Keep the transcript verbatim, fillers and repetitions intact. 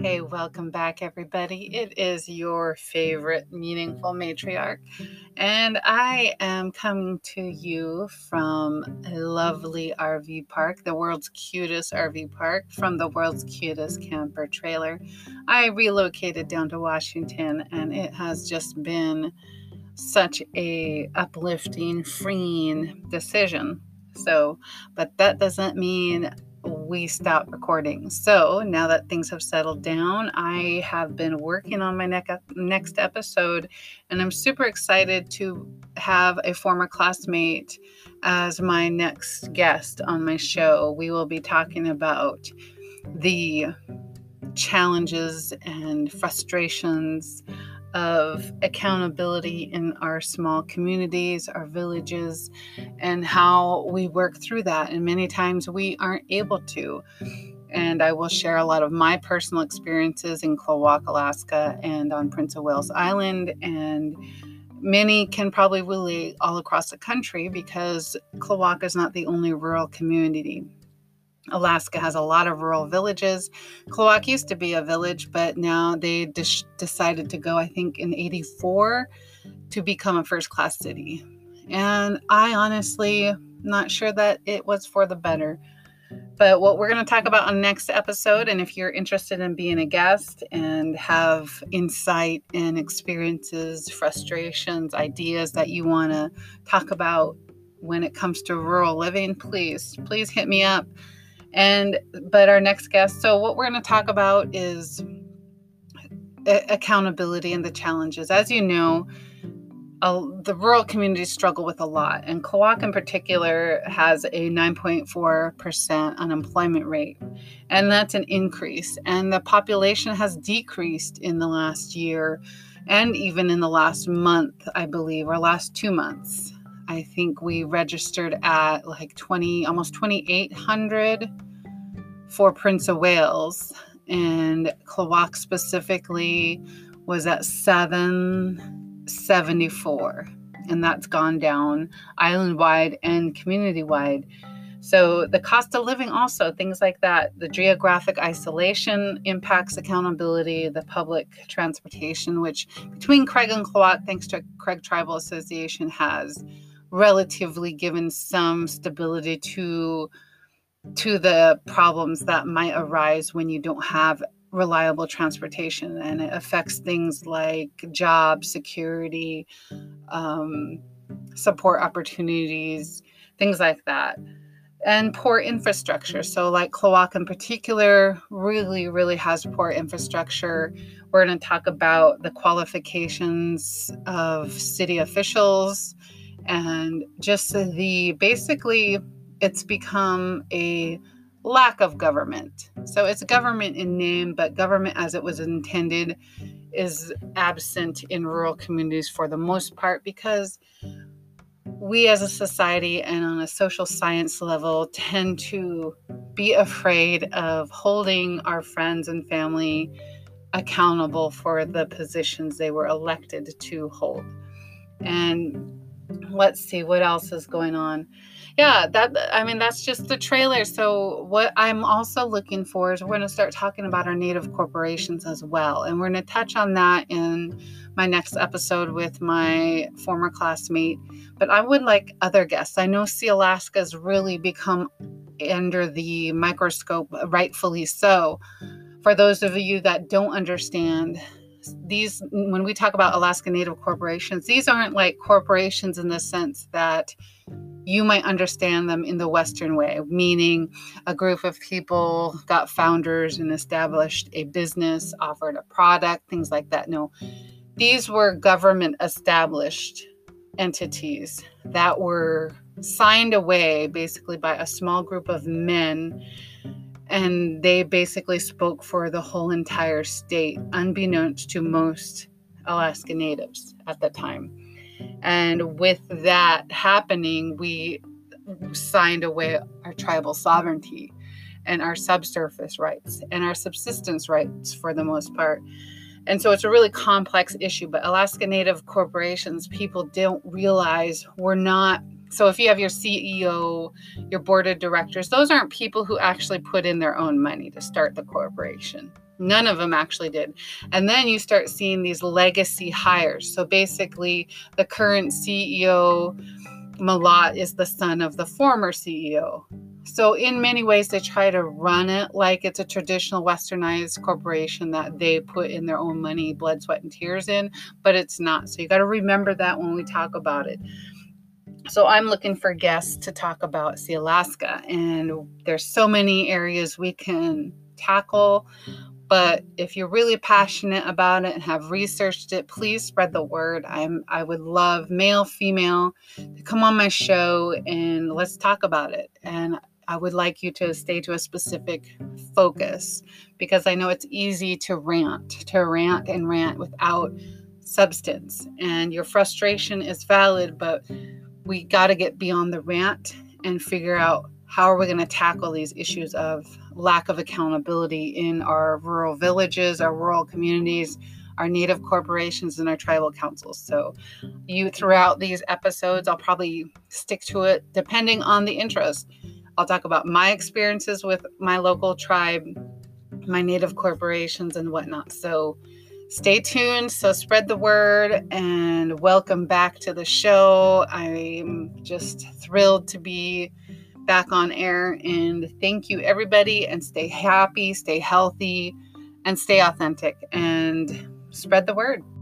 Hey, welcome back, everybody. It is your favorite meaningful matriarch, and I am coming to you from a lovely R V park, the world's cutest R V park, from the world's cutest camper trailer. I relocated down to Washington, and it has just been such a uplifting, freeing decision. So, but that doesn't mean we stop recording. So now that things have settled down, I have been working on my ne- next episode, and I'm super excited to have a former classmate as my next guest on my show. We will be talking about the challenges and frustrations of accountability in our small communities, our villages, and how we work through that. And many times we aren't able to. And I will share a lot of my personal experiences in Klawock, Alaska, and on Prince of Wales Island. And many can probably relate all across the country because Klawock is not the only rural community. Alaska has a lot of rural villages. Klawock used to be a village, but now they de- decided to go, I think, in eighty-four to become a first-class city. And I honestly not sure that it was for the better. But what we're going to talk about on the next episode, and if you're interested in being a guest and have insight and experiences, frustrations, ideas that you want to talk about when it comes to rural living, please, please hit me up. And but our next guest, so what we're going to talk about is accountability and the challenges. As you know, uh, the rural communities struggle with a lot, and Klawock in particular has a nine point four percent unemployment rate, and that's an increase. And the population has decreased in the last year, and even in the last month, I believe, or last two months. I think we registered at like twenty, almost twenty-eight hundred for Prince of Wales, and Klawock specifically was at seven seventy-four, and that's gone down island-wide and community-wide. So the cost of living also, things like that, the geographic isolation impacts accountability, the public transportation, which between Craig and Klawock, thanks to Craig Tribal Association, has relatively given some stability to to the problems that might arise when you don't have reliable transportation, and it affects things like job security, um, support opportunities, things like that, and poor infrastructure. So like Klawock in particular really, really has poor infrastructure. We're going to talk about the qualifications of city officials and just the basically it's become a lack of government. So it's government in name, but government as it was intended is absent in rural communities for the most part, because we as a society and on a social science level tend to be afraid of holding our friends and family accountable for the positions they were elected to hold. And let's see what else is going on. Yeah, that I mean, that's just the trailer. So what I'm also looking for is we're going to start talking about our native corporations as well. And we're going to touch on that in my next episode with my former classmate. But I would like other guests. I know Sealaska's really become under the microscope, rightfully so. For those of you that don't understand, these, when we talk about Alaska Native corporations, these aren't like corporations in the sense that you might understand them in the Western way, meaning a group of people got founders and established a business, offered a product, things like that. No, these were government established entities that were signed away basically by a small group of men, and they basically spoke for the whole entire state, unbeknownst to most Alaska Natives at the time. And with that happening, we signed away our tribal sovereignty and our subsurface rights and our subsistence rights for the most part. And so it's a really complex issue, but Alaska Native corporations, people don't realize we're not. So if you have your C E O, your board of directors, those aren't people who actually put in their own money to start the corporation. None of them actually did. And then you start seeing these legacy hires. So basically, the current C E O, Malott, is the son of the former C E O. So in many ways, they try to run it like it's a traditional westernized corporation that they put in their own money, blood, sweat, and tears in, but it's not. So you got to remember that when we talk about it. So I'm looking for guests to talk about Sealaska, and there's so many areas we can tackle. But if you're really passionate about it and have researched it, please spread the word. I'm I would love male, female to come on my show and let's talk about it. And I would like you to stay to a specific focus, because I know it's easy to rant, to rant and rant without substance. And your frustration is valid, but we got to get beyond the rant and figure out how are we going to tackle these issues of lack of accountability in our rural villages, our rural communities, our native corporations, and our tribal councils. So you throughout these episodes, I'll probably stick to it depending on the interest. I'll talk about my experiences with my local tribe, my native corporations, and whatnot. So stay tuned. So spread the word, and welcome back to the show. I'm just thrilled to be back on air, and thank you everybody, and stay happy, stay healthy, and stay authentic, and spread the word.